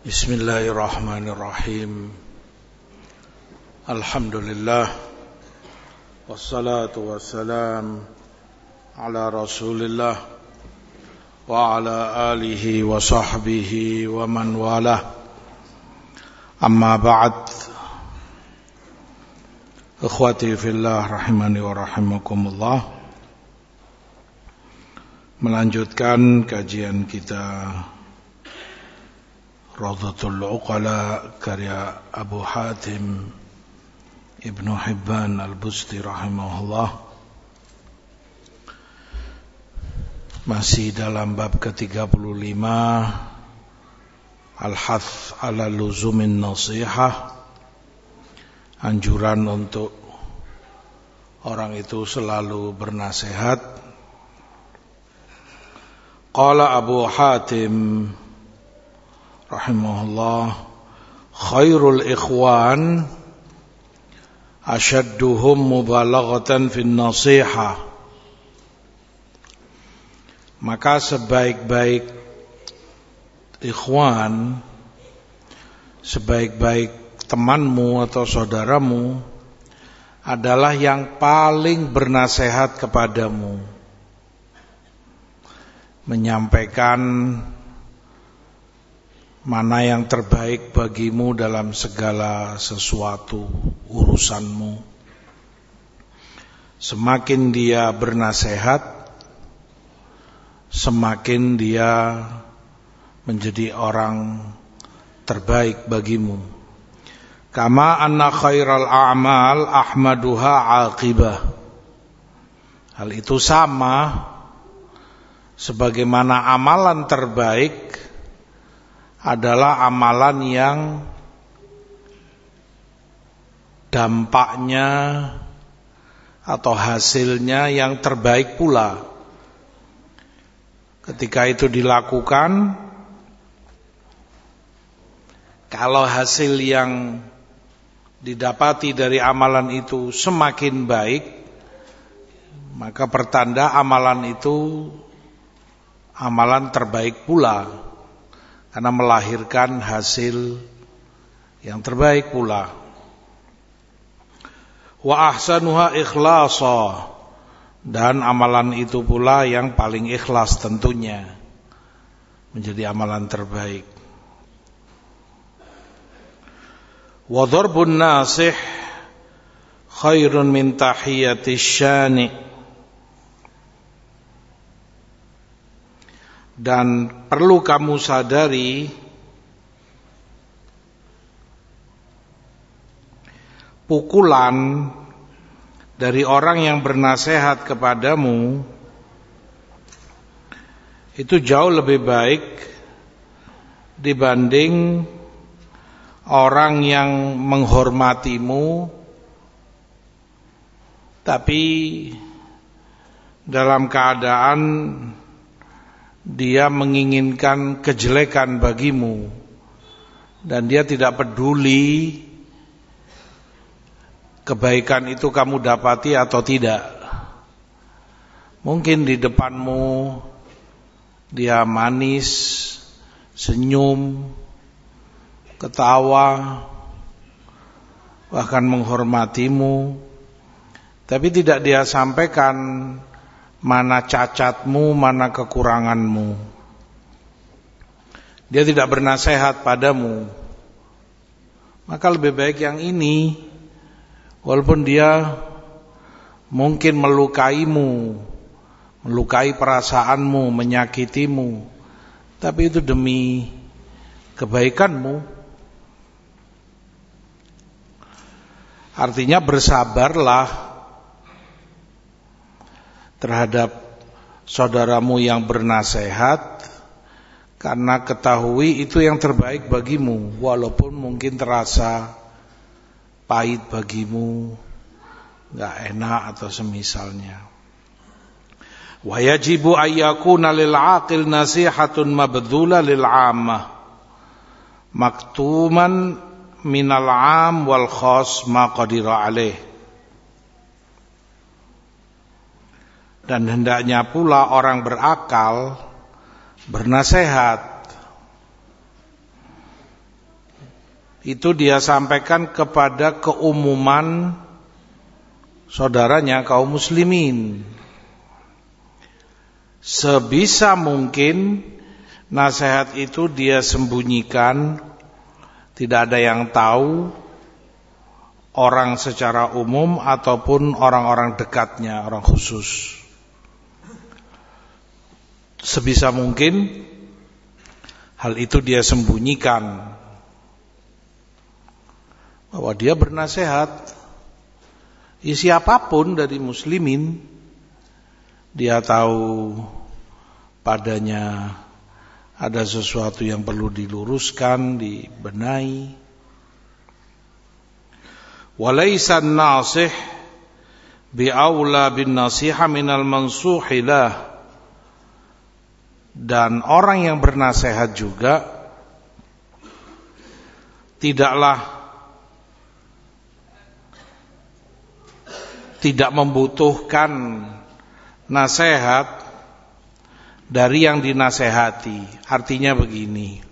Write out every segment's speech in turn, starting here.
Bismillahirrahmanirrahim. Alhamdulillah. Wassalatu wassalam ala Rasulillah wa ala alihi wa sahbihi wa man walah. Amma ba'd. Ikhwati fillah rahimani wa rahimakumullah. Melanjutkan kajian kita Rawdatul Uqala karya Abu Hatim Ibnu Hibban Al-Busti rahimahullah. Masih dalam bab ke-35, Al-Hath ala luzumin nasihah, anjuran untuk orang itu selalu bernasihat. Qala Abu Hatim rahimahullah, khairul ikhwan asyadduhum mubalaghatan fin nasihah. Maka sebaik-baik ikhwan, sebaik-baik temanmu atau saudaramu adalah yang paling bernasihat kepadamu, menyampaikan mana yang terbaik bagimu dalam segala sesuatu urusanmu. Semakin dia bernasihat, semakin dia menjadi orang terbaik bagimu. Kama anna khairal a'mal ahmaduha aqibah. Hal itu sama sebagaimana amalan terbaik adalah amalan yang dampaknya atau hasilnya yang terbaik pula. Ketika itu dilakukan, kalau hasil yang didapati dari amalan itu semakin baik, maka pertanda amalan itu amalan terbaik pula, karena melahirkan hasil yang terbaik pula. Wa ahsanuha ikhlasa, dan amalan itu pula yang paling ikhlas tentunya menjadi amalan terbaik. Wa dharbun nasih khairun min tahiyatis syani. Dan perlu kamu sadari, pukulan dari orang yang bernasihat kepadamu itu jauh lebih baik dibanding orang yang menghormatimu tapi dalam keadaan dia menginginkan kejelekan bagimu dan dia tidak peduli kebaikan itu kamu dapati atau tidak. Mungkin di depanmu dia manis, senyum, ketawa, bahkan menghormatimu, tapi tidak dia sampaikan mana cacatmu, mana kekuranganmu. Dia tidak bernasihat padamu. Maka lebih baik yang ini, walaupun dia mungkin melukaimu, melukai perasaanmu, menyakitimu, tapi itu demi kebaikanmu. Artinya bersabarlah terhadap saudaramu yang bernasihat, karena ketahui itu yang terbaik bagimu, walaupun mungkin terasa pahit bagimu, gak enak atau semisalnya. Wa yajibu ayyakuna lil aqil nasihatun mabdhula lil 'ammah maktuman minal 'am wal khas ma qadira alaih. Dan hendaknya pula orang berakal bernasihat itu dia sampaikan kepada keumuman saudaranya kaum muslimin. Sebisa mungkin nasihat itu dia sembunyikan, tidak ada yang tahu, orang secara umum ataupun orang-orang dekatnya, orang khusus. Sebisa mungkin hal itu dia sembunyikan, bahwa dia bernasihat. Ya, siapapun dari muslimin, dia tahu padanya ada sesuatu yang perlu diluruskan, dibenahi. Walaysa an-nasih bi'aula bin nasiha minal mansuhi lah. Dan orang yang bernasihat juga tidak membutuhkan nasihat dari yang dinasehati. Artinya begini,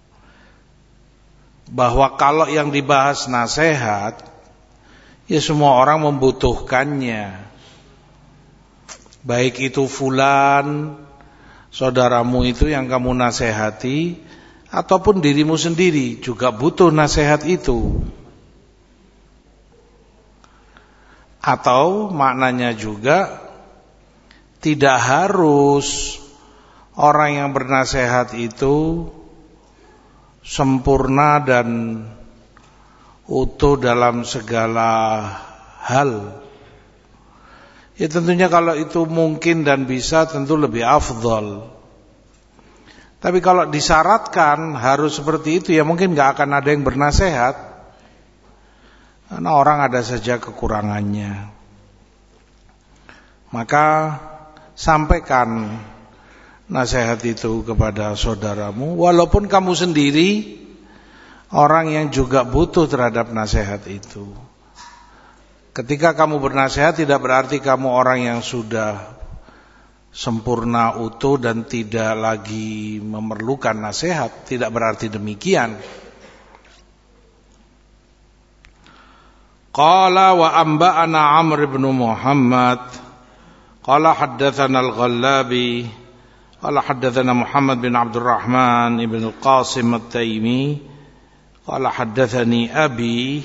bahwa kalau yang dibahas nasihat, ya semua orang membutuhkannya. Baik itu fulan, saudaramu itu yang kamu nasehati, ataupun dirimu sendiri juga butuh nasihat itu. Atau maknanya juga tidak harus orang yang bernasehat itu sempurna dan utuh dalam segala hal. Ya tentunya kalau itu mungkin dan bisa, tentu lebih afdal. Tapi kalau disyaratkan harus seperti itu, ya mungkin gak akan ada yang bernasehat. Karena orang ada saja kekurangannya. Maka sampaikan nasihat itu kepada saudaramu, walaupun kamu sendiri orang yang juga butuh terhadap nasihat itu. Ketika kamu bernasihat, tidak berarti kamu orang yang sudah sempurna, utuh dan tidak lagi memerlukan nasihat. Tidak berarti demikian. Qala wa anba'ana Amr ibn Muhammad qala haddatsana al-Ghallabi qala haddatsana Muhammad bin Abdurrahman ibn al-Qasim at-Taimi qala haddatsani abi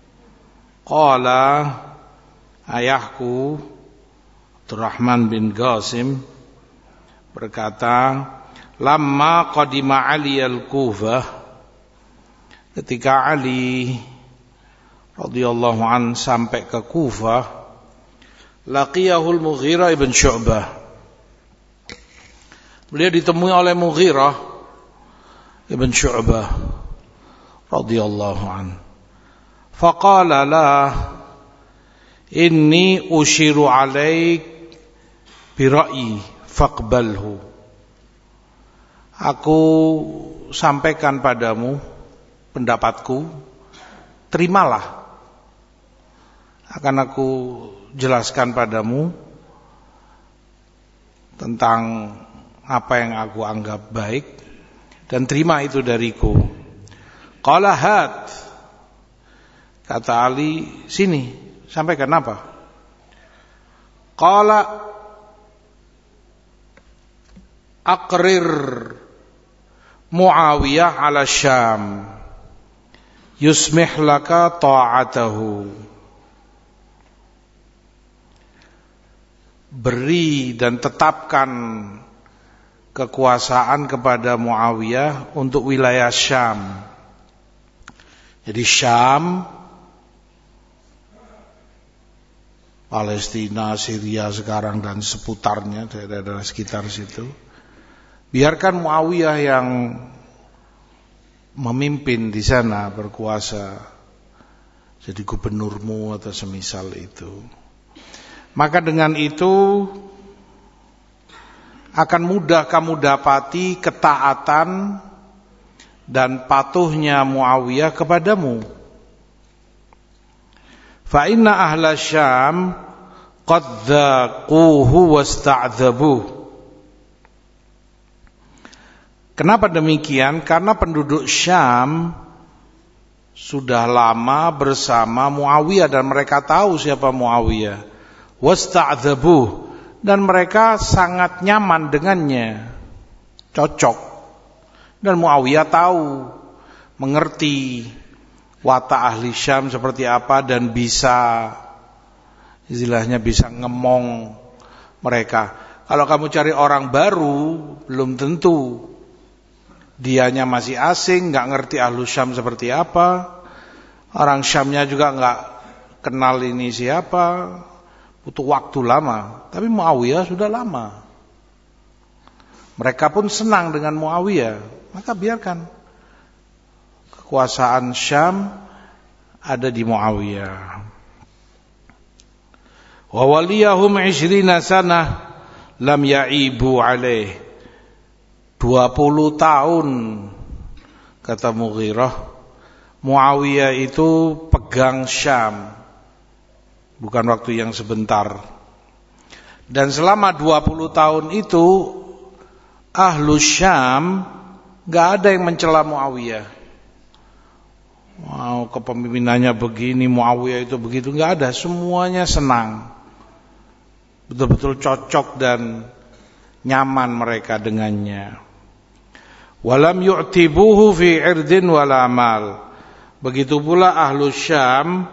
qala ayahku Abdurrahman bin Qasim berkata, lamma qadima Ali al-Kufah, ketika Ali radhiyallahu an sampai ke Kufah, laqiyahul Mughirah ibn Syu'bah, beliau ditemui oleh Mughirah ibn Syu'bah radhiyallahu an. Faqala la inni ushiru alaik bi ra'yi faqbalhu, aku sampaikan padamu pendapatku, terimalah. Akan aku jelaskan padamu tentang apa yang aku anggap baik, dan terima itu dariku. Qala hat, kata Ali, sini, sampaikan apa? Qala aqrir Muawiyah ala Syam yusmih laka ta'atahu, beri dan tetapkan kekuasaan kepada Muawiyah untuk wilayah Syam. Jadi Syam, Palestina, Syria sekarang dan seputarnya, daerah-daerah sekitar situ, biarkan Muawiyah yang memimpin di sana, berkuasa, jadi gubernurmu atau semisal itu. Maka dengan itu akan mudah kamu dapati ketaatan dan patuhnya Muawiyah kepadamu. Fa inna ahla Syam qad dhaquhu wasta'dzabuh. Kenapa demikian? Karena penduduk Syam sudah lama bersama Muawiyah dan mereka tahu siapa Muawiyah. Wasta'dzabuh, dan mereka sangat nyaman dengannya, cocok. Dan Muawiyah tahu, mengerti watak ahli Syam seperti apa dan bisa, istilahnya bisa ngemong mereka. Kalau kamu cari orang baru, belum tentu. Dianya masih asing, nggak ngerti ahlu Syam seperti apa. Orang Syamnya juga nggak kenal ini siapa. Butuh waktu lama. Tapi Muawiyah sudah lama. Mereka pun senang dengan Muawiyah. Maka biarkan kekuasaan Syam ada di Muawiyah. Wa waliyahum 20 sanah lam ya'ibu alaih. 20 tahun kata Mughirah, Muawiyah itu pegang Syam, bukan waktu yang sebentar. Dan selama 20 tahun itu ahlu Syam gak ada yang mencela Muawiyah. Wow, kepemimpinannya begini, Muawiyah itu begitu, gak ada. Semuanya senang, betul-betul cocok dan nyaman mereka dengannya. Walam yu'tibuhu fi irdin wala amal. Begitu pula ahlu Syam,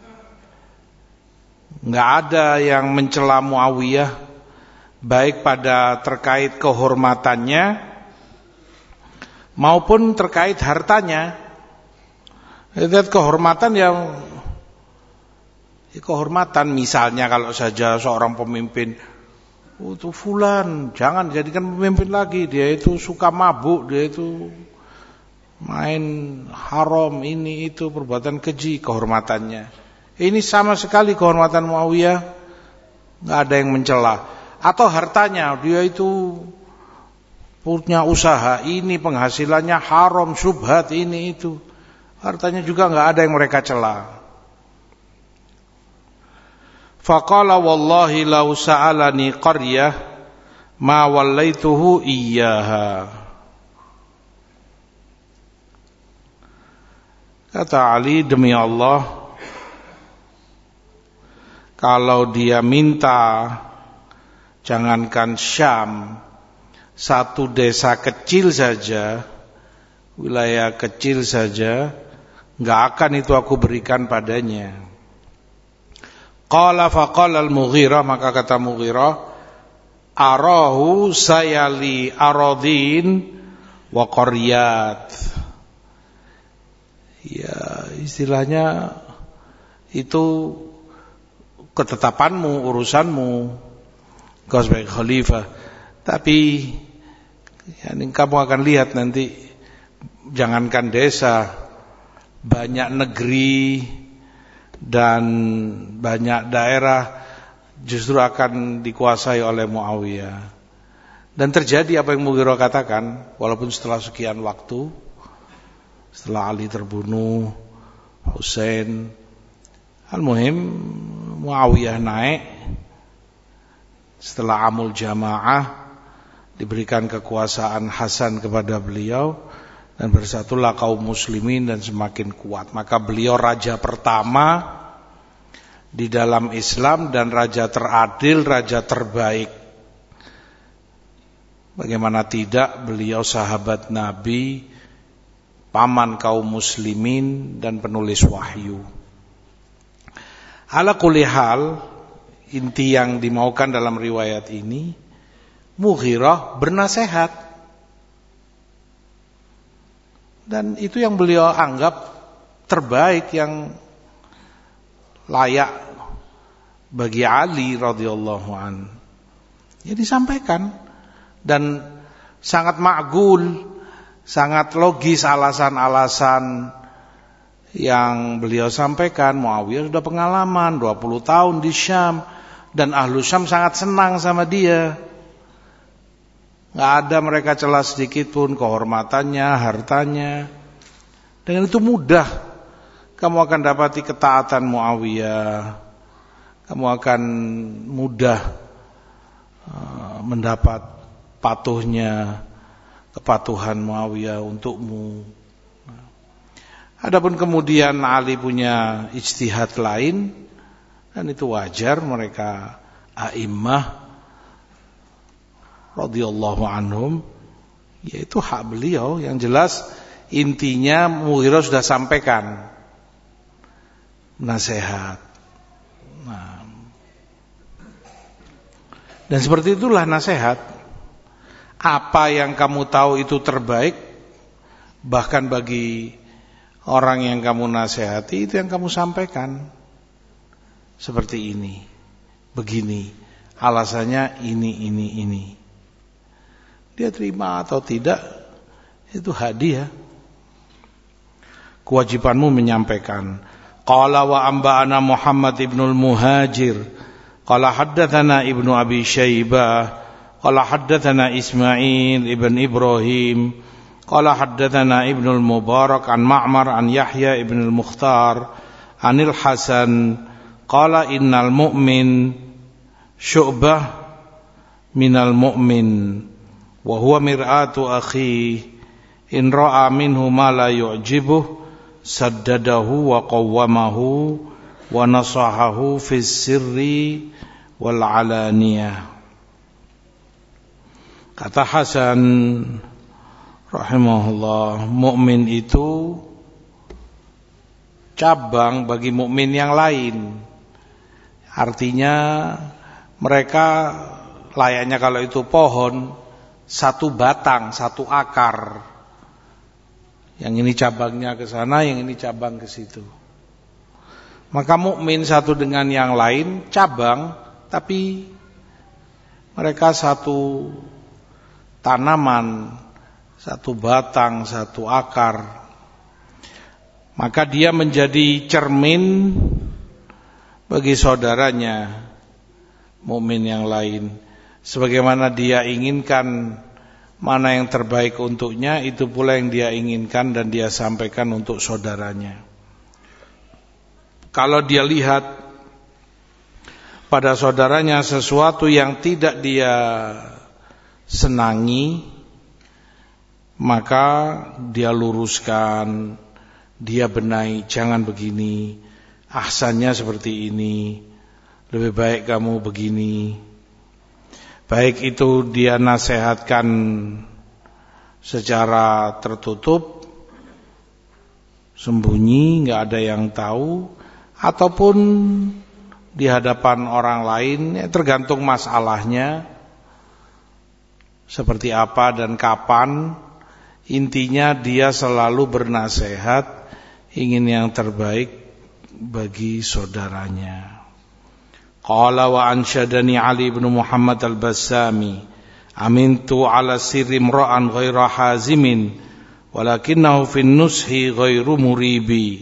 nggak ada yang mencela Muawiyah, baik pada terkait kehormatannya maupun terkait hartanya. Lihat kehormatan yang kehormatan, misalnya kalau saja seorang pemimpin, itu fulan jangan jadikan pemimpin lagi, dia itu suka mabuk, dia itu main haram, ini itu perbuatan keji, kehormatannya. Ini sama sekali kehormatan Muawiyah nggak ada yang mencela. Atau hartanya, dia itu punya usaha, ini penghasilannya haram, syubhat, ini itu, hartanya juga nggak ada yang mereka cela. Faqala wallahi law sa'alani qaryah ma wallaituhu iyyaha. Kata Ali, demi Allah, kalau dia minta, jangankan Syam, satu desa kecil saja, wilayah kecil saja, enggak akan itu aku berikan padanya. Qala faqala al-Mughirah, maka kata Mughirah, arahu sayali aradin wa qaryat. Ya, istilahnya itu ketetapanmu, urusanmu kau sebagai khalifah. Tapi ya, kamu akan lihat nanti, jangankan desa, banyak negeri dan banyak daerah justru akan dikuasai oleh Muawiyah. Dan terjadi apa yang Mughirah katakan, walaupun setelah sekian waktu, setelah Ali terbunuh, Husain, al-muhim Muawiyah naik. Setelah Amul Jamaah, diberikan kekuasaan Hasan kepada beliau, dan bersatulah kaum muslimin dan semakin kuat. Maka beliau raja pertama di dalam Islam dan raja teradil, raja terbaik. Bagaimana tidak, beliau sahabat Nabi, paman kaum muslimin dan penulis wahyu. Ala kulli hal, inti yang dimaukan dalam riwayat ini, Mughirah bernasehat. Dan itu yang beliau anggap terbaik, yang layak bagi Ali radhiyallahu an. Ya disampaikan, dan sangat ma'gul, sangat logis alasan-alasan yang beliau sampaikan. Muawiyah sudah pengalaman 20 tahun di Syam, dan ahlu Syam sangat senang sama dia. Nggak ada mereka celah sedikit pun kehormatannya, hartanya. Dengan itu mudah kamu akan dapati ketaatan Muawiyah. Kamu akan mudah mendapat patuhnya, kepatuhan Muawiyah untukmu. Adapun kemudian Ali punya ijtihad lain, dan itu wajar, mereka a'immah radhiyallahu anhum, yaitu hak beliau. Yang jelas intinya Mughirah sudah sampaikan nasihat. Nah, dan seperti itulah nasihat. Apa yang kamu tahu itu terbaik, bahkan bagi orang yang kamu nasihati, itu yang kamu sampaikan. Seperti ini, begini, alasannya ini. Dia terima atau tidak, itu hak dia. Kewajibanmu menyampaikan. Qala wa amba'ana Muhammad ibnul Muhajir, qala haddatsana Ibnu Abi Syaibah, qala haddatsana Ismail ibn Ibrahim, qala haddatsana Ibnul Mubarak an Ma'mar an Yahya ibn al-Mukhtar anil Hasan, qala innal mu'min syu'bah minal mu'min wa huwa mir'atu akhi in ra'a minhu ma la yu'jibuh saddadahu wa qawwamahu wa nasahahu fis sirri wal alaniyah. Kata Hasan rahimahullah, mukmin itu cabang bagi mukmin yang lain. Artinya mereka layaknya kalau itu pohon, satu batang, satu akar. Yang ini cabangnya ke sana, yang ini cabang ke situ. Maka mukmin satu dengan yang lain cabang, tapi mereka satu tanaman, satu batang, satu akar. Maka dia menjadi cermin bagi saudaranya mukmin yang lain. Sebagaimana dia inginkan mana yang terbaik untuknya, itu pula yang dia inginkan dan dia sampaikan untuk saudaranya. Kalau dia lihat pada saudaranya sesuatu yang tidak dia senangi, maka dia luruskan, dia benahi, jangan begini, ahsannya seperti ini, lebih baik kamu begini. Baik itu dia nasihatkan secara tertutup, sembunyi, nggak ada yang tahu, ataupun di hadapan orang lain, ya tergantung masalahnya seperti apa dan kapan. Intinya dia selalu bernasihat, ingin yang terbaik bagi saudaranya. Qala wa ansyadani Ali bin Muhammad al-Bassami, amintu ala sirri imra'an ghaira hazimin walakinnahu fin nushi ghairu muribi.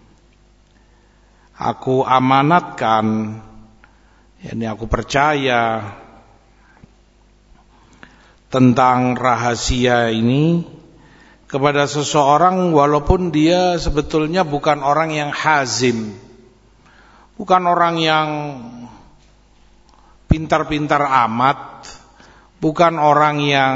Aku amanatkan, yakni aku percaya tentang rahasia ini kepada seseorang walaupun dia sebetulnya bukan orang yang hazim, bukan orang yang pintar-pintar amat, bukan orang yang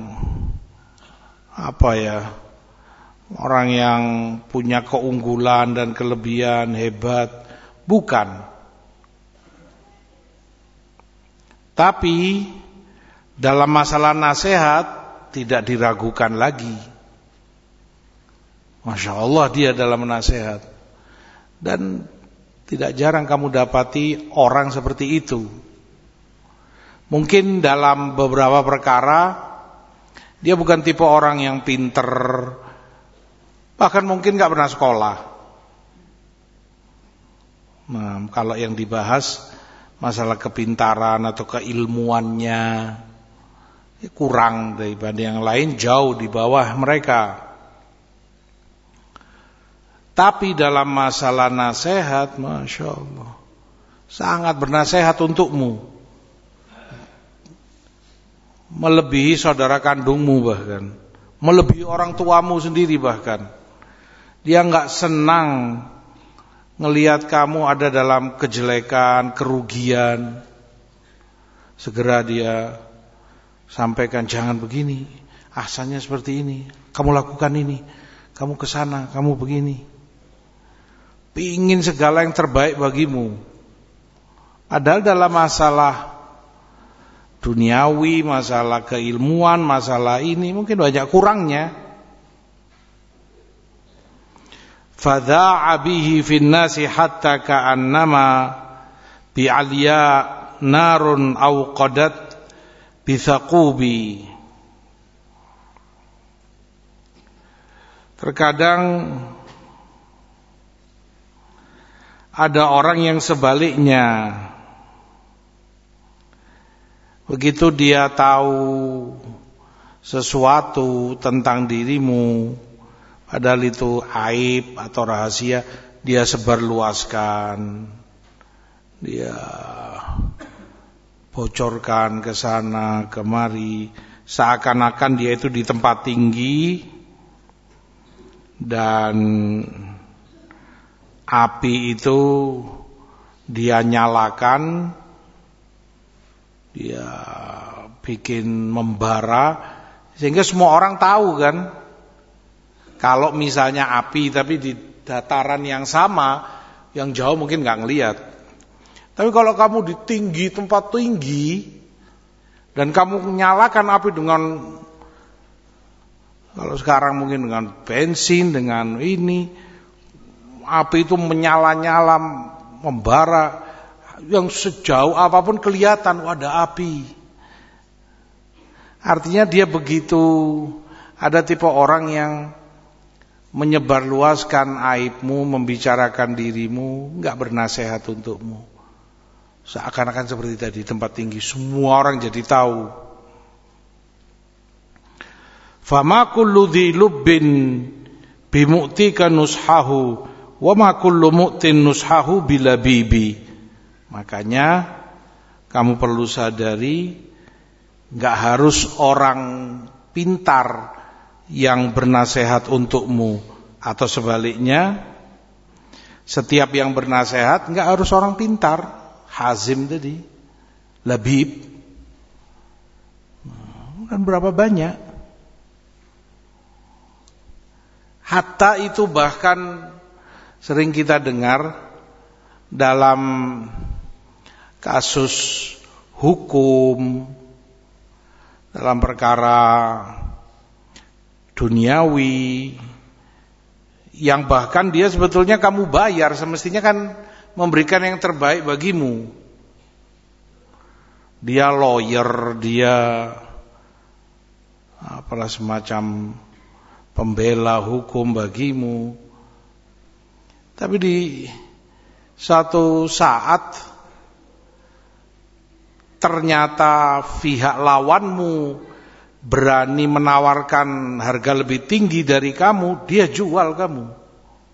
orang yang punya keunggulan dan kelebihan hebat, bukan. Tapi dalam masalah nasihat tidak diragukan lagi. Masya Allah dia dalam nasihat. Dan tidak jarang kamu dapati orang seperti itu. Mungkin dalam beberapa perkara dia bukan tipe orang yang pinter, bahkan mungkin gak pernah sekolah. Nah, kalau yang dibahas masalah kepintaran atau keilmuannya, kurang daripada yang lain, jauh di bawah mereka. Tapi dalam masalah nasihat, Masya Allah, sangat bernasihat untukmu, melebihi saudara kandungmu, bahkan melebihi orang tuamu sendiri. Bahkan dia gak senang ngelihat kamu ada dalam kejelekan, kerugian. Segera dia sampaikan, jangan begini, ahsannya seperti ini, kamu lakukan ini, kamu kesana, kamu begini. pingin segala yang terbaik bagimu. Padahal dalam masalah duniawi, masalah keilmuan, masalah ini mungkin banyak kurangnya. Fadha'a bihi fin nasi hatta ka'annama bi'aliya narun awqadat bithaqubi. Terkadang ada orang yang sebaliknya. Begitu dia tahu sesuatu tentang dirimu, padahal itu aib atau rahasia, dia sebarluaskan, dia bocorkan ke sana kemari, seakan-akan dia itu di tempat tinggi dan api itu dia nyalakan, dia bikin membara, sehingga semua orang tahu kan. Kalau misalnya api tapi di dataran yang sama, yang jauh mungkin nggak ngelihat. Tapi kalau kamu di tinggi, tempat tinggi, dan kamu nyalakan api dengan, kalau sekarang mungkin dengan bensin, dengan ini, api itu menyala-nyala, membara, yang sejauh apapun kelihatan ada api. Artinya dia begitu, ada tipe orang yang menyebarluaskan aibmu, membicarakan dirimu, enggak bernasihat untukmu. Seakan-akan seperti tadi, tempat tinggi, semua orang jadi tahu. Fama kullu dhi lubbin bimu'tika nushahu wa ma kullu mu'tin nushahu bilabibi. Makanya kamu perlu sadari, enggak harus orang pintar yang bernasihat untukmu, atau sebaliknya, setiap yang bernasihat enggak harus orang pintar. Hazim tadi, labib, kan berapa banyak. Hatta itu bahkan sering kita dengar dalam kasus hukum, dalam perkara duniawi, yang bahkan dia sebetulnya kamu bayar, semestinya kan memberikan yang terbaik bagimu. Dia lawyer, dia apalah semacam pembela hukum bagimu. Tapi di satu saat ternyata pihak lawanmu berani menawarkan harga lebih tinggi dari kamu, dia jual kamu.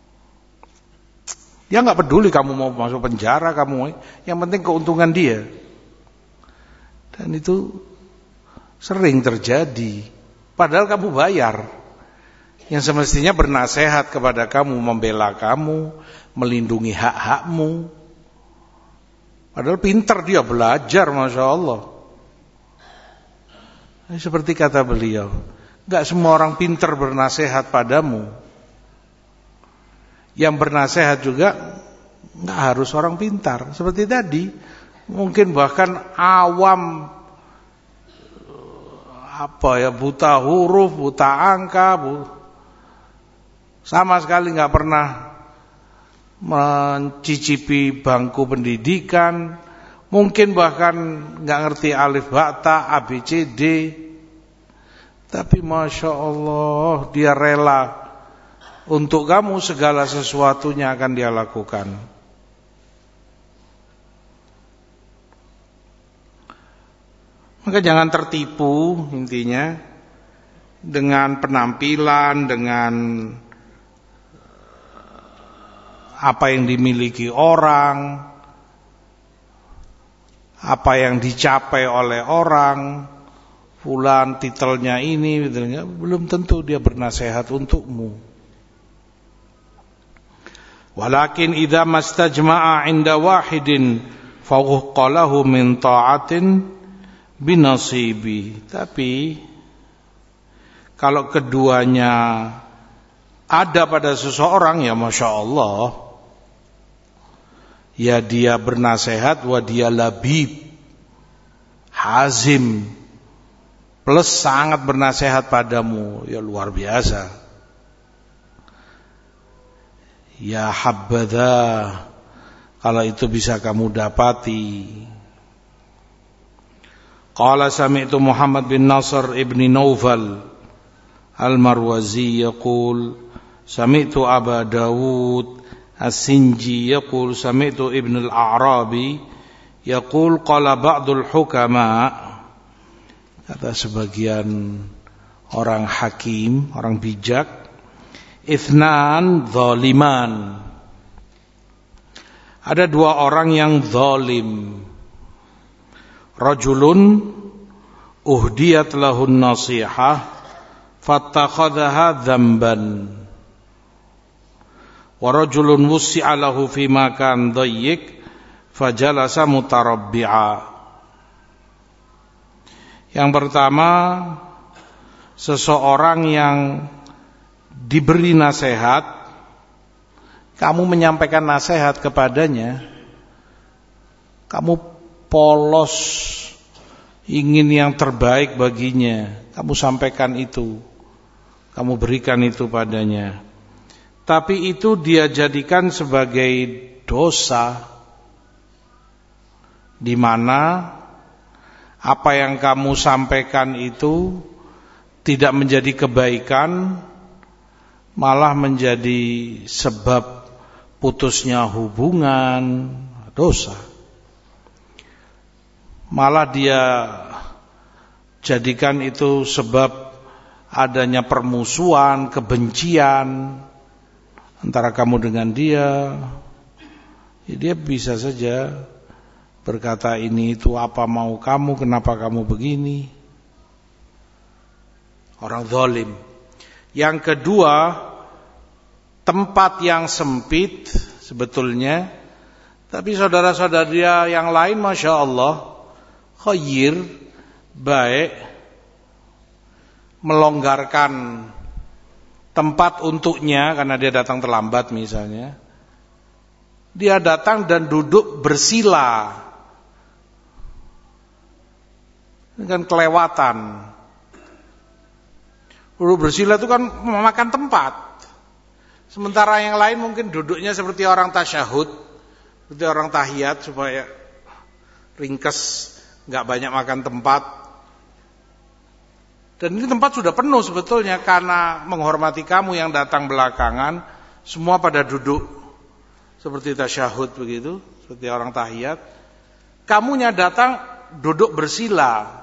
Dia nggak peduli kamu mau masuk penjara, yang penting keuntungan dia. Dan itu sering terjadi. Padahal kamu bayar. Yang semestinya bernasehat kepada kamu, membela kamu, melindungi hak-hakmu. Padahal pintar dia belajar, Masya Allah. Seperti kata beliau, nggak semua orang pintar bernasehat padamu. Yang bernasehat juga nggak harus orang pintar. Seperti tadi, mungkin bahkan awam, buta huruf, buta angka, sama sekali nggak pernah mencicipi bangku pendidikan, mungkin bahkan nggak ngerti alif ba ta, a b c d, tapi Masya Allah dia rela. Untuk kamu segala sesuatunya akan dia lakukan. Maka jangan tertipu intinya dengan penampilan, dengan apa yang dimiliki orang, apa yang dicapai oleh orang. Fulan titelnya ini, belum tentu dia bernasihat untukmu. Walakin idza mastajma'a 'inda wahidin fawqalahu min ta'atin binasibi. Tapi kalau keduanya ada pada seseorang, ya Masya Allah, Ya dia bernasehat, wa dia labib, hazim, plus sangat bernasehat padamu. Ya luar biasa. Ya habbadah, kalau itu bisa kamu dapati. Qala sami'tu Muhammad bin Nasr ibn Naufal al-Marwazi yaqul sami'tu Aba Dawud as-Sinji yaqul sami'tu Ibn al-A'rabi yaqul qala ba'dul hukama, kata sebagian orang hakim, orang bijak, ithnan zaliman, ada dua orang yang zalim. Rajulun uhdiyat lahun nasihah fattakhadhaha dzamban, wa rajulun wussi'a lahu fi makan dayyiq fajalasa mutarabbi'a. Yang pertama, seseorang yang diberi nasihat, kamu menyampaikan nasihat kepadanya, kamu polos, ingin yang terbaik baginya, kamu sampaikan itu, kamu berikan itu padanya, tapi itu dia jadikan sebagai dosa, di mana apa yang kamu sampaikan itu tidak menjadi kebaikan, malah menjadi sebab putusnya hubungan, dosa. Malah dia jadikan itu sebab adanya permusuhan, kebencian antara kamu dengan dia. Ya, dia bisa saja berkata ini itu, apa mau kamu, kenapa kamu begini. Orang zalim. Yang kedua, tempat yang sempit sebetulnya, tapi saudara-saudari yang lain Masya Allah khair, baik, melonggarkan tempat untuknya karena dia datang terlambat misalnya. Dia datang dan duduk bersila, dengan kelewatan. Duduk bersila itu kan memakan tempat. Sementara yang lain mungkin duduknya seperti orang tasyahud, seperti orang tahiyat supaya ringkes, nggak banyak makan tempat. Dan ini tempat sudah penuh sebetulnya, karena menghormati kamu yang datang belakangan, semua pada duduk seperti tasyahud begitu, seperti orang tahiyat. Kamunya datang duduk bersila,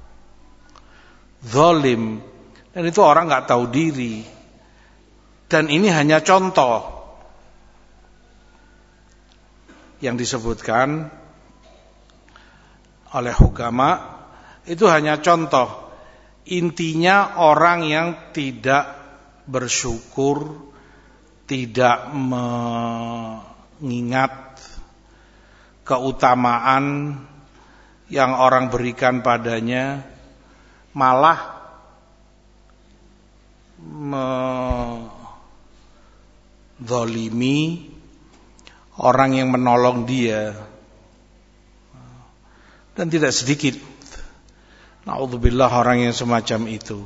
zalim, dan itu orang nggak tahu diri. Dan ini hanya contoh yang disebutkan oleh hukama, itu hanya contoh. Intinya orang yang tidak bersyukur, tidak mengingat keutamaan yang orang berikan padanya, malah menzalimi orang yang menolong dia. Dan tidak sedikit, naudzubillah, orang yang semacam itu.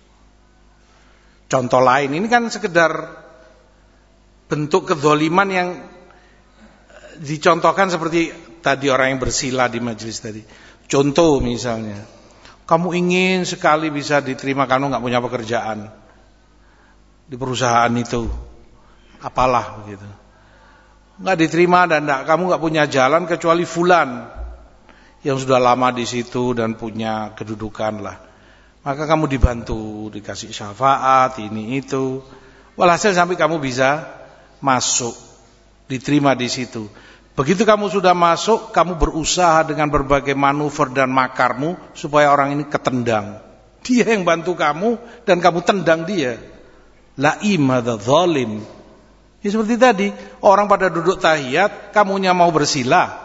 Contoh lain, ini kan sekedar bentuk kezaliman yang dicontohkan seperti tadi orang yang bersila di majelis tadi. Contoh misalnya, kamu ingin sekali bisa diterima, kamu nggak punya pekerjaan di perusahaan itu, apalah begitu, nggak diterima dan kamu nggak punya jalan kecuali fulan yang sudah lama di situ dan punya kedudukan lah. Maka kamu dibantu, dikasih syafaat, ini itu. Walhasil sampai kamu bisa masuk, diterima di situ. Begitu kamu sudah masuk, kamu berusaha dengan berbagai manuver dan makarmu supaya orang ini ketendang. Dia yang bantu kamu dan kamu tendang dia. Laim hadza zalim. Ya seperti tadi, orang pada duduk tahiyat, kamunya mau bersila.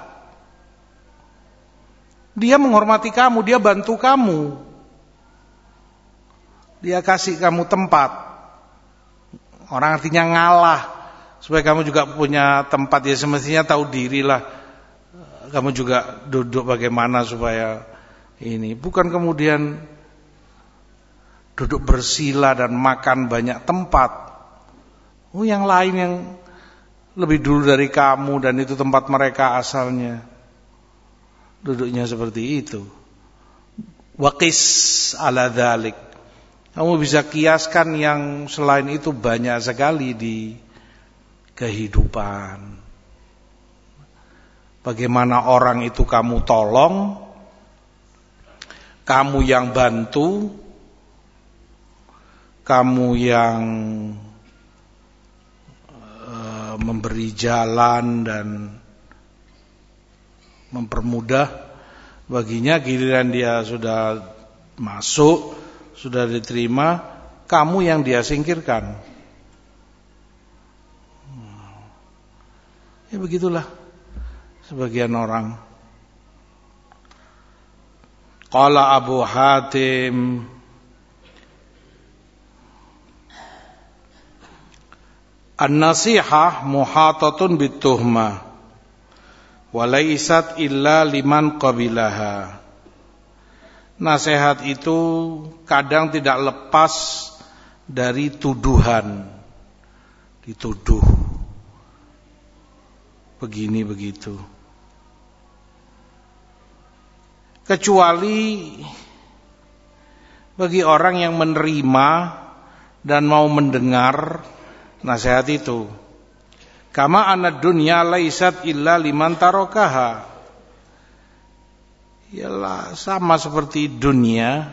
Dia menghormati kamu, dia bantu kamu, dia kasih kamu tempat. Orang artinya ngalah supaya kamu juga punya tempat, ya semestinya tahu diri lah. Kamu juga duduk bagaimana supaya ini, bukan kemudian duduk bersila dan makan banyak tempat. Yang lain yang lebih dulu dari kamu dan itu tempat mereka asalnya, duduknya seperti itu. Waqis ala dzalik. Kamu bisa kiaskan yang selain itu banyak sekali di kehidupan. Bagaimana orang itu kamu tolong, kamu yang bantu, kamu yang memberi jalan dan mempermudah baginya. Giliran dia sudah masuk, sudah diterima, kamu yang dia singkirkan. Ya begitulah sebagian orang. Qala Abu Hatim, an-nasihah muhatatun bituhmah wa laysat illa liman qabilaha. Nasihat itu kadang tidak lepas dari tuduhan. Dituduh begini begitu. Kecuali bagi orang yang menerima dan mau mendengar nasihat itu. Kama anad dunya laisat illa liman tarakaha. Yalah, sama seperti dunia.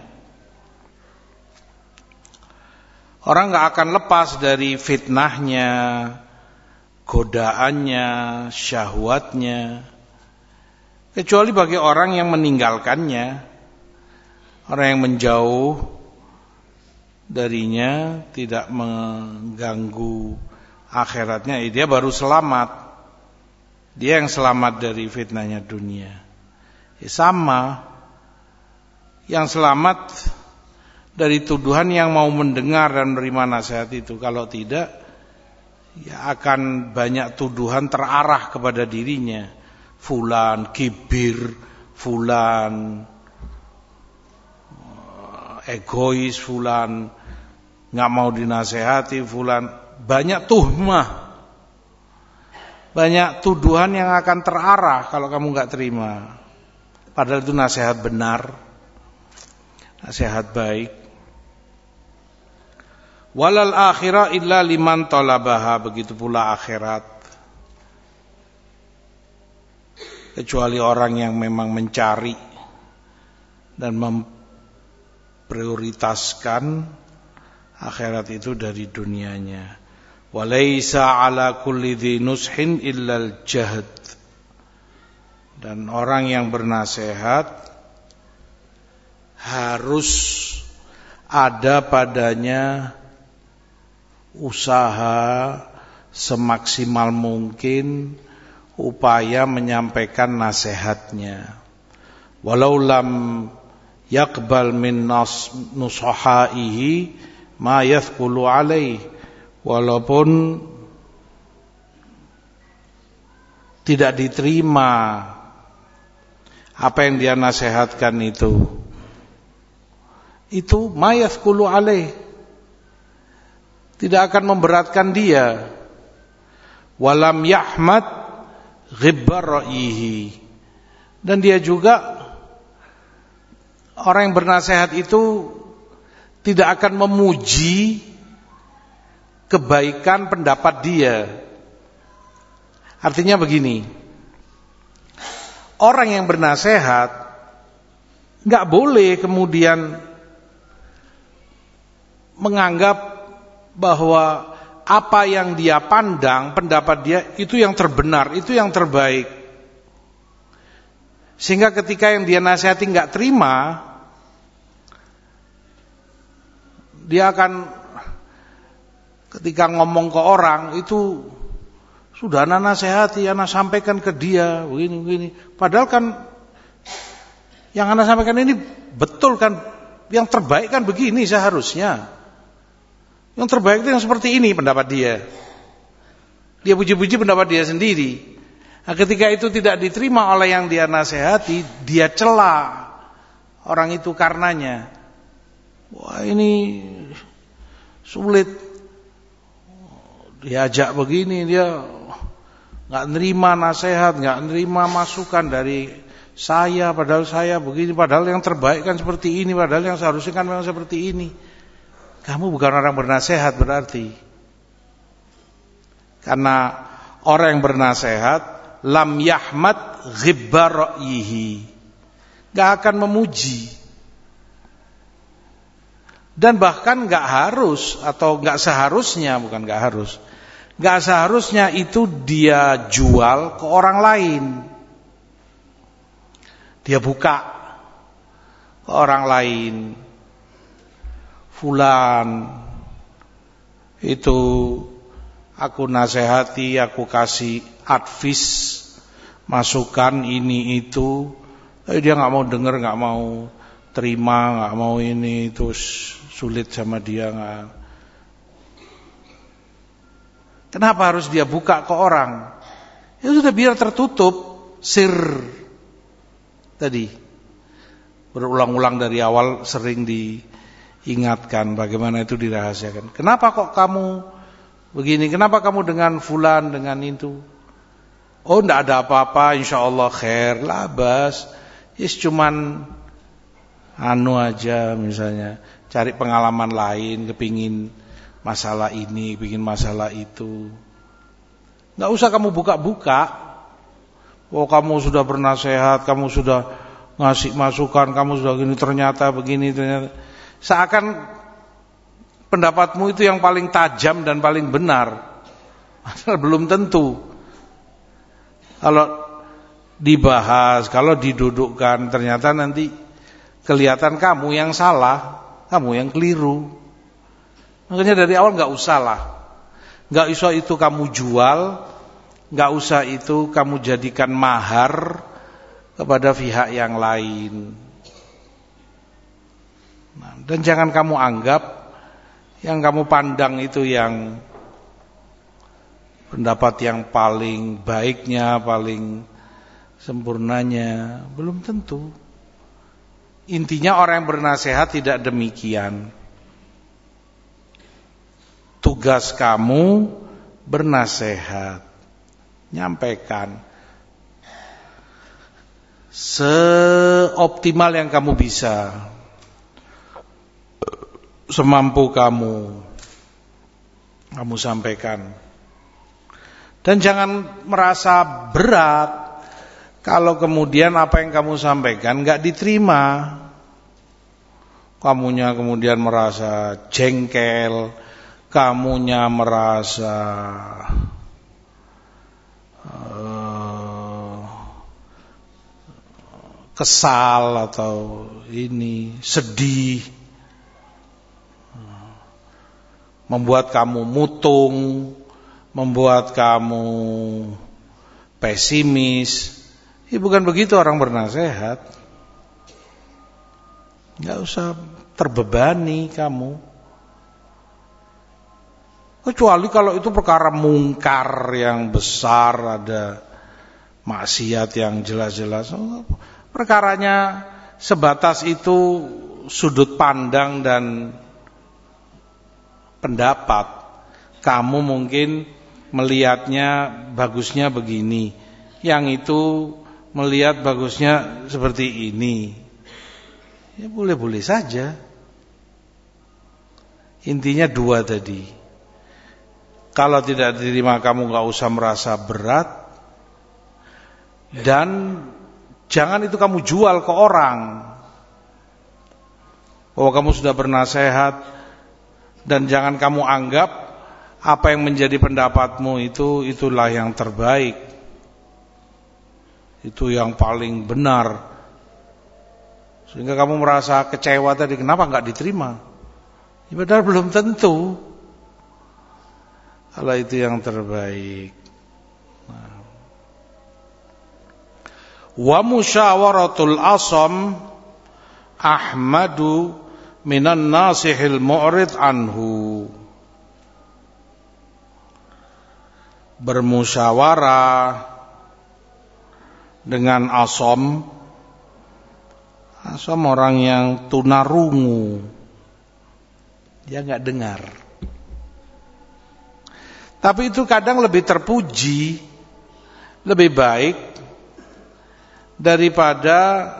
Orang enggak akan lepas dari fitnahnya, godaannya, syahwatnya, kecuali bagi orang yang meninggalkannya, orang yang menjauh darinya, tidak mengganggu akhiratnya, dia baru selamat. Dia yang selamat dari fitnahnya dunia. Sama, yang selamat dari tuduhan yang mau mendengar dan menerima nasihat itu. Kalau tidak, ya akan banyak tuduhan terarah kepada dirinya. Fulan kibir, fulan egois, fulan nggak mau dinasehati, fulan banyak tuhmah, banyak tuduhan yang akan terarah kalau kamu nggak terima. Padahal itu nasihat benar, nasihat baik. Walal akhirah illa liman talabaha, begitu pula akhirat. Kecuali orang yang memang mencari dan memprioritaskan akhirat itu dari dunianya. Walaysa ala kulli dhi nushin illal jahd. Dan orang yang bernasehat harus ada padanya usaha semaksimal mungkin upaya menyampaikan nasihatnya. Walau lam yaqbal min nusahaihi ma yathqulu alaih. Walaupun tidak diterima apa yang dia nasihatkan itu ma yathqulu alaih, tidak akan memberatkan dia. Walam yahmad ghibbar ra'ihi, dan dia juga, orang yang bernasehat itu tidak akan memuji kebaikan pendapat dia. Artinya begini, orang yang bernasehat enggak boleh kemudian menganggap bahwa apa yang dia pandang, pendapat dia itu yang terbenar, itu yang terbaik. Sehingga ketika yang dia nasihati enggak terima, dia akan ketika ngomong ke orang itu, sudah anak nasihati, anak sampaikan ke dia begini. Padahal kan yang anak sampaikan ini betul kan, yang terbaik kan begini seharusnya. Yang terbaik itu yang seperti ini pendapat dia. Dia puji-puji pendapat dia sendiri. Nah, ketika itu tidak diterima oleh yang dia nasihati, dia cela orang itu karenanya. Wah, ini sulit. Diajak begini, dia nggak nerima nasihat, nggak nerima masukan dari saya, padahal saya begini, padahal yang terbaik kan seperti ini, padahal yang seharusnya kan memang seperti ini. Kamu bukan orang bernasihat berarti. Karena orang yang bernasihat lam yahmad ghibba ra'yihi, gak akan memuji, dan bahkan gak harus atau gak seharusnya, bukan gak harus, gak seharusnya itu dia jual ke orang lain. Dia buka ke orang lain, fulan itu aku nasihati, aku kasih advice, masukan ini itu, dia nggak mau dengar, nggak mau terima, nggak mau ini, itu sulit sama dia. Nggak. Kenapa harus dia buka ke orang? Ya sudah, biar tertutup, sir. Tadi berulang-ulang dari awal sering diingatkan bagaimana itu dirahasiakan. Kenapa kok kamu begini? Kenapa kamu dengan fulan, dengan itu? Oh, enggak ada apa-apa, insyaallah khair, labas. Is cuman anu aja, misalnya cari pengalaman lain, kepingin masalah ini, kepingin masalah itu. Enggak usah kamu buka-buka. Oh, kamu sudah bernasehat, kamu sudah ngasih masukan, kamu sudah gini, ternyata begini, ternyata. Seakan pendapatmu itu yang paling tajam dan paling benar. Padahal belum tentu. Kalau dibahas, kalau didudukkan, ternyata nanti kelihatan kamu yang salah, kamu yang keliru. Makanya dari awal nggak usah lah, nggak usah itu kamu jual, nggak usah itu kamu jadikan mahar kepada pihak yang lain. Nah, dan jangan kamu anggap yang kamu pandang itu yang pendapat yang paling baiknya, paling sempurnanya, belum tentu. Intinya orang yang bernasihat tidak demikian. Tugas kamu bernasihat, nyampaikan seoptimal yang kamu bisa, semampu kamu sampaikan. Dan jangan merasa berat kalau kemudian apa yang kamu sampaikan enggak diterima. Kamunya kemudian merasa jengkel, kamunya merasa kesal atau ini sedih, membuat kamu mutung, membuat kamu pesimis. Ya bukan begitu orang bernasihat. Enggak usah terbebani kamu. Kecuali kalau itu perkara mungkar yang besar, ada maksiat yang jelas-jelas. Perkaranya sebatas itu sudut pandang dan pendapat. Kamu mungkin melihatnya bagusnya begini, yang itu melihat bagusnya seperti ini. Ya boleh-boleh saja. Intinya dua tadi. Kalau tidak diterima kamu gak usah merasa berat. Dan jangan itu kamu jual ke orang bahwa kamu sudah bernasihat. Dan jangan kamu anggap apa yang menjadi pendapatmu itulah yang terbaik, itu yang paling benar, sehingga kamu merasa kecewa tadi kenapa nggak diterima. Ya, padahal belum tentu kalau itu yang terbaik. Wa musyawaratul asam ahmadu minan nasihil mu'rid anhu. bermusyawarah dengan asom orang yang tunarungu, dia nggak dengar. Tapi itu kadang lebih terpuji, lebih baik daripada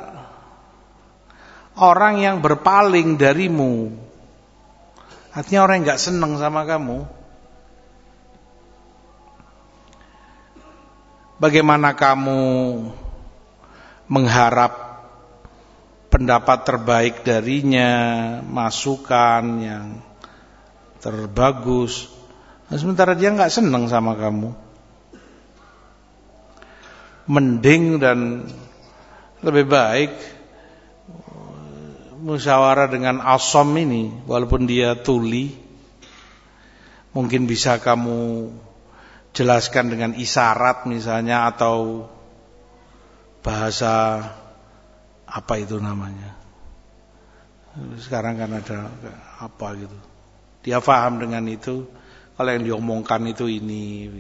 orang yang berpaling darimu. Artinya orang yang nggak senang sama kamu. Bagaimana kamu mengharap pendapat terbaik darinya, masukan yang terbagus, sementara dia nggak senang sama kamu. Mending dan lebih baik musyawarah dengan asom ini, walaupun dia tuli, mungkin bisa kamu jelaskan dengan isyarat misalnya, atau bahasa apa itu namanya. Sekarang kan ada apa gitu. Dia paham dengan itu, kalau yang diomongkan itu ini.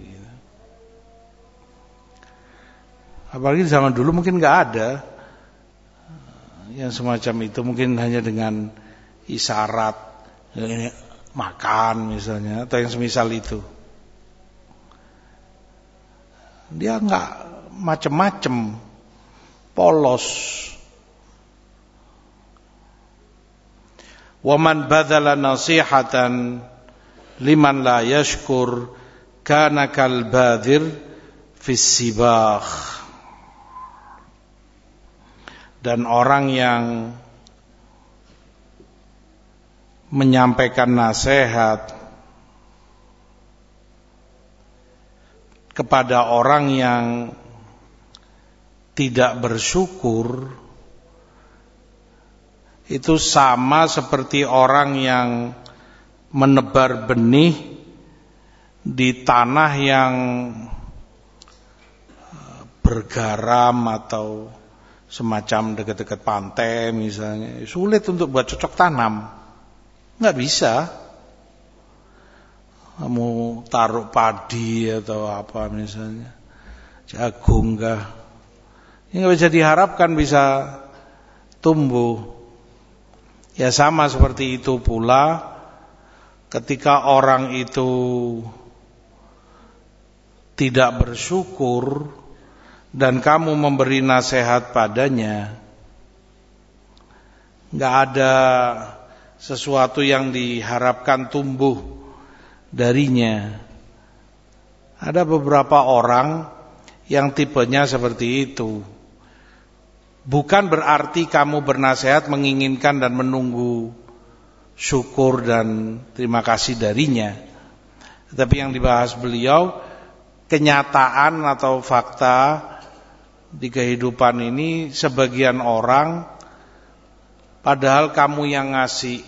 Apalagi zaman dulu mungkin nggak ada yang semacam itu, mungkin hanya dengan isyarat, makan misalnya, atau yang semisal itu. Dia nggak macem-macem, polos. Waman badala nasihatan liman la yashkur kana kal badir fis sibah. Dan orang yang menyampaikan nasihat kepada orang yang tidak bersyukur, itu sama seperti orang yang menebar benih di tanah yang bergaram atau semacam dekat-dekat pantai misalnya. Sulit untuk buat cocok tanam, nggak bisa. Kamu taruh padi atau apa misalnya, jagung kah, ini nggak bisa diharapkan bisa tumbuh. Ya sama seperti itu pula ketika orang itu tidak bersyukur dan kamu memberi nasihat padanya, nggak ada sesuatu yang diharapkan tumbuh darinya. Ada beberapa orang yang tipenya seperti itu. Bukan berarti kamu bernasihat menginginkan dan menunggu syukur dan terima kasih darinya. Tetapi yang dibahas beliau kenyataan atau fakta di kehidupan ini, sebagian orang padahal kamu yang ngasih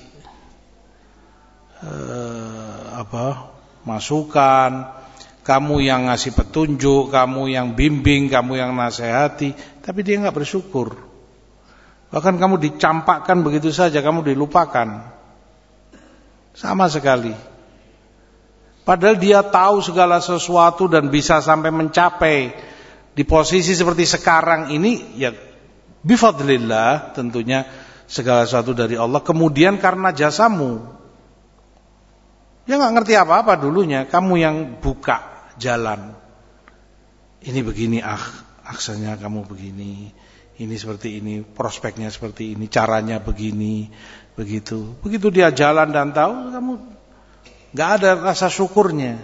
masukan, kamu yang ngasih petunjuk, kamu yang bimbing, kamu yang nasihati, tapi dia nggak bersyukur. Bahkan kamu dicampakkan begitu saja, kamu dilupakan sama sekali. Padahal dia tahu segala sesuatu dan bisa sampai mencapai di posisi seperti sekarang ini, ya bifadlillah, tentunya segala sesuatu dari Allah. Kemudian karena jasamu, dia nggak ngerti apa-apa dulunya, kamu yang buka jalan. Ini begini, aksanya kamu begini, ini seperti ini, prospeknya seperti ini, caranya begini, begitu. Begitu dia jalan dan tahu, kamu nggak ada rasa syukurnya.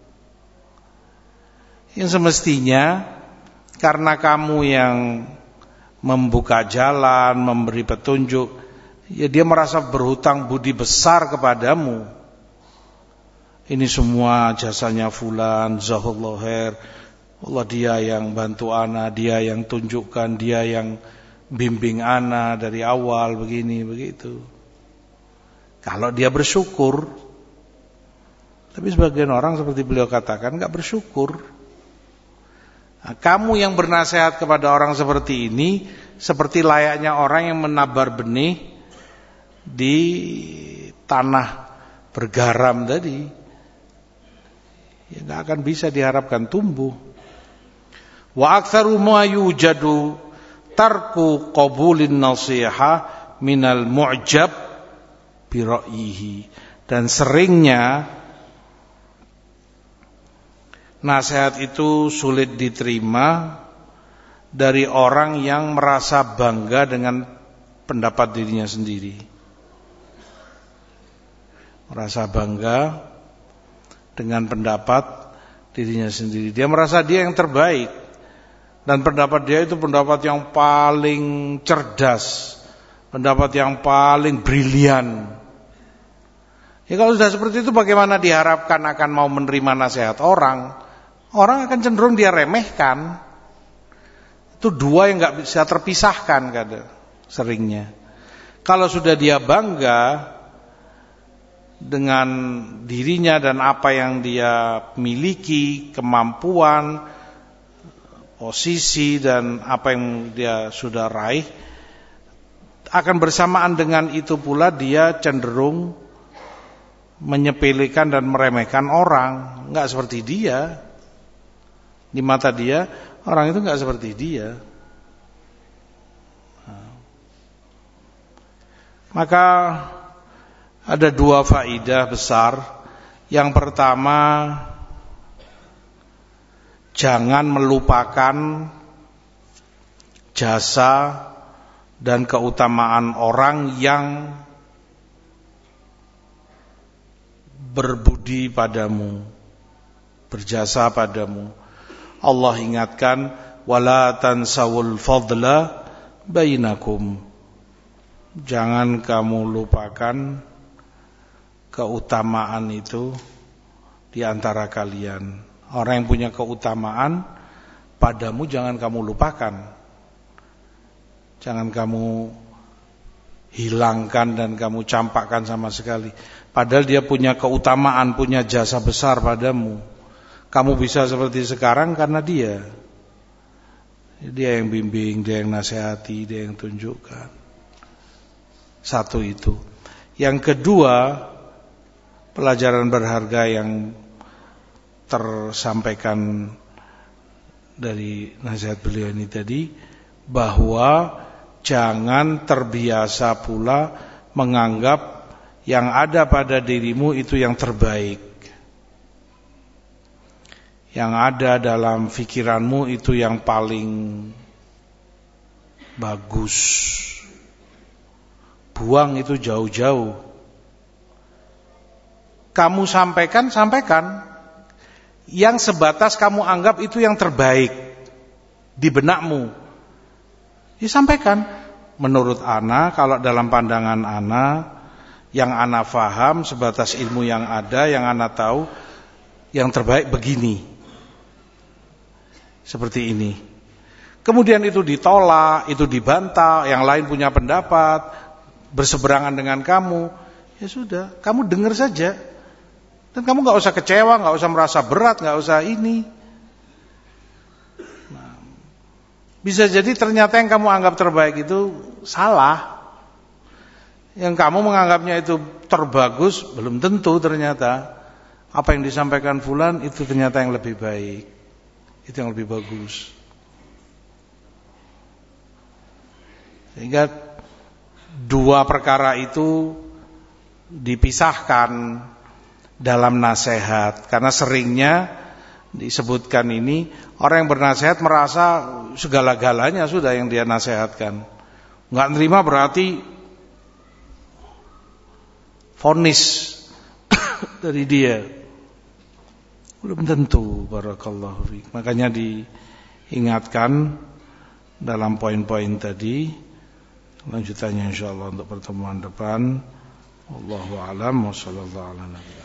Yang semestinya karena kamu yang membuka jalan, memberi petunjuk, ya dia merasa berhutang budi besar kepadamu. Ini semua jasanya fulan, jazakallahu khair. Allah, dia yang bantu ana, dia yang tunjukkan, dia yang bimbing ana dari awal begini begitu. Kalau dia bersyukur. Tapi sebagian orang seperti beliau katakan enggak bersyukur. Nah, kamu yang bernasihat kepada orang seperti ini seperti layaknya orang yang menabar benih di tanah bergaram tadi. ya nggak akan bisa diharapkan tumbuh. Wa aktsaru ma yujadu tarku qabulin nasiha minal mu'jab bi ra'yihi, dan seringnya nasihat itu sulit diterima dari orang yang merasa bangga dengan pendapat dirinya sendiri. Merasa bangga dengan pendapat dirinya sendiri. Dia merasa dia yang terbaik. Dan pendapat dia itu pendapat yang paling cerdas, pendapat yang paling brilian. Ya kalau sudah seperti itu bagaimana diharapkan akan mau menerima nasihat orang? Orang akan cenderung dia remehkan. Itu dua yang gak bisa terpisahkan kadang seringnya. Kalau sudah dia bangga dengan dirinya dan apa yang dia miliki, kemampuan, posisi dan apa yang dia sudah raih, akan bersamaan dengan itu pula dia cenderung menyepelekan dan meremehkan orang. Enggak seperti dia. Di mata dia, orang itu enggak seperti dia. Maka ada dua faidah besar. Yang pertama, jangan melupakan jasa dan keutamaan orang yang berbudi padamu, berjasa padamu. Allah ingatkan, wala tansawul fadla bainakum. Jangan kamu lupakan keutamaan itu di antara kalian. Orang yang punya keutamaan padamu jangan kamu lupakan. Jangan kamu hilangkan dan kamu campakkan sama sekali. Padahal dia punya keutamaan, punya jasa besar padamu. Kamu bisa seperti sekarang karena dia. Dia yang bimbing, dia yang nasihati, dia yang tunjukkan. Satu itu. Yang kedua, pelajaran berharga yang tersampaikan dari nasihat beliau ini tadi, bahwa jangan terbiasa pula menganggap yang ada pada dirimu itu yang terbaik, yang ada dalam pikiranmu itu yang paling bagus. Buang itu jauh-jauh. Kamu sampaikan yang sebatas kamu anggap itu yang terbaik di benakmu. Disampaikan menurut ana, kalau dalam pandangan ana, yang ana faham sebatas ilmu yang ada, yang ana tahu, yang terbaik begini, seperti ini. Kemudian itu ditolak, itu dibantah, yang lain punya pendapat berseberangan dengan kamu, ya sudah, kamu dengar saja. Dan kamu gak usah kecewa, gak usah merasa berat, gak usah ini. Nah, bisa jadi ternyata yang kamu anggap terbaik itu salah. Yang kamu menganggapnya itu terbagus, belum tentu ternyata. Apa yang disampaikan fulan itu ternyata yang lebih baik. Itu yang lebih bagus. Sehingga dua perkara itu dipisahkan dalam nasihat, karena seringnya disebutkan ini orang yang bernasihat merasa segala-galanya sudah yang dia nasihatkan. Enggak nerima berarti vonis dari dia. Belum tentu, barakallahu fiik. Makanya diingatkan dalam poin-poin tadi. Lanjutannya insyaallah untuk pertemuan depan. Wallahu a'lam wa sallallahu ala nabiyyina